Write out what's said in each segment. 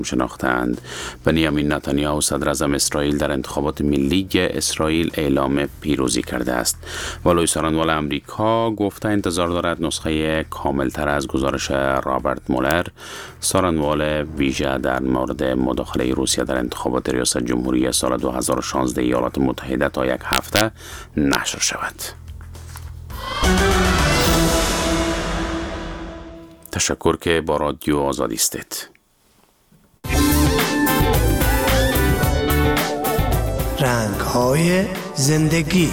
شناختند. بنیامین نتانیاهو صدر اعظم اسرائیل در انتخابات ملی اسرائیل اعلام پیروزی کرده است. ولوی سارنوال امریکا گفته انتظار دارد نسخه کاملتر از گزارش رابرت مولر، سارنوال ویژه در مورد مداخله روسیه در انتخابات ریاست جمهوری سال 2016 ایالات متحده تا یک هفته نشر شود. تشکر که با رادیو آزادی استید. رنگ‌های زندگی.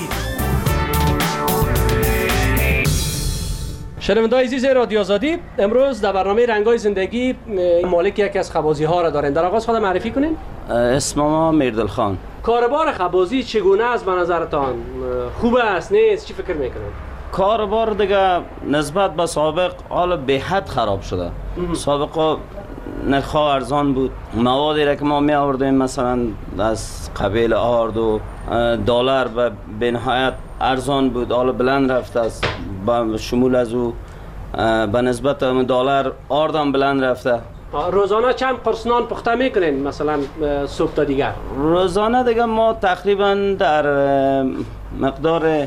شنونده‌های عزیز رادیو آزادی، امروز در برنامه رنگ‌های زندگی مالک یکی از خبازی‌ها را دارین. در آغاز خودم معرفی کنین. اسم ما میردل خان. کاربار خبازی چگونه است به نظرتان؟ خوب است نیست؟ چی فکر میکنید؟ کاربار دیگه نسبت به سابق حالا به حد خراب شده. سابقا نرخ‌ها ارزان بود. موادی را که ما می آوردیم مثلا از قبیل آرد و دلار به نهایت ارزان بود، حالا بلند رفته است. با شمول از او به نسبت دلار آرد هم بلند رفته. روزانه چند قرص نان پخته میکنین مثلا صبح تا دیگر؟ روزانه دیگه ما تقریبا در مقدار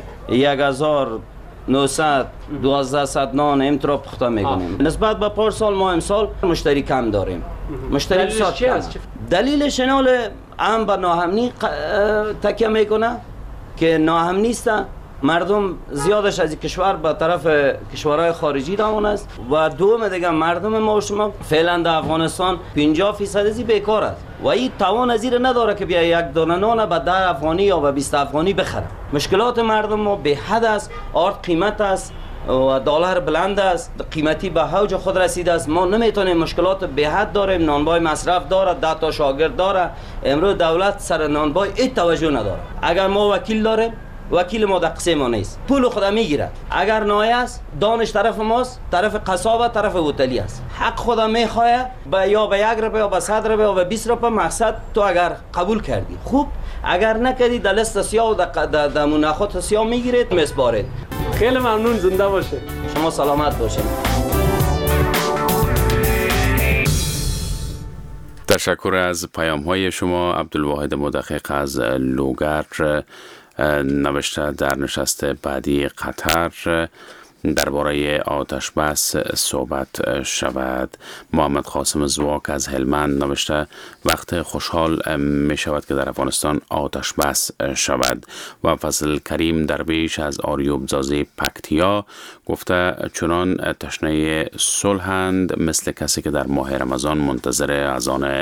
1900 1200 نان امترا پخته میکنیم. نسبت به پارسال ما امسال مشتری کم داریم. مشتری دلیلش چی است؟ دلیلش اینه هم به ناامنی تکیه میکنه که ناامنی است. مردم زیادش از کشور به طرف کشورهای خارجی روان است و دوم دیگه مردم ما و شما فعلا در افغانستان 50% ازی بیکار است و این توان از این نداره که بیا یک دانه نان به 10 افغانی یا به 20 افغانی بخره. مشکلات مردم ما به حد است، آرد قیمت است و دلار بلند است، قیمتی به اوج خود رسیده است. ما نمیتونیم، مشکلات به حد داریم. نانبای مصرف داره، 10 تا شاگرد داره. امروز دولت سر نانبای هیچ توجه نداره. اگر ما وکیل داریم، وکیل ما در قصه ما نیست، پول خود میگیره. اگر نایه است دانش طرف ماست، طرف قصابه، طرف هتلی است. حق خود میخواه یا به 1 روپیه یا به 100 روپیه یا به 20 روپیه. مقصد تو اگر قبول کردی خوب، اگر نکردی در لیست سیاه و در مناخات سیاه میگیرید میسپارید. خیلی ممنون، زنده باشه. شما سلامت باشید. تشکر از پیام‌های شما. عبدالواحد مدقق از لوگر نوشته در نشست بعدی قطر درباره آتش بس صحبت شود. محمد قاسم زواک از هلمند نوشته وقت خوشحال می شود که در افغانستان آتش بس شود. و فضل کریم درویش از آریوب زازی پکتیا گفته چنان تشنه صلحند مثل کسی که در ماه رمضان منتظر اذان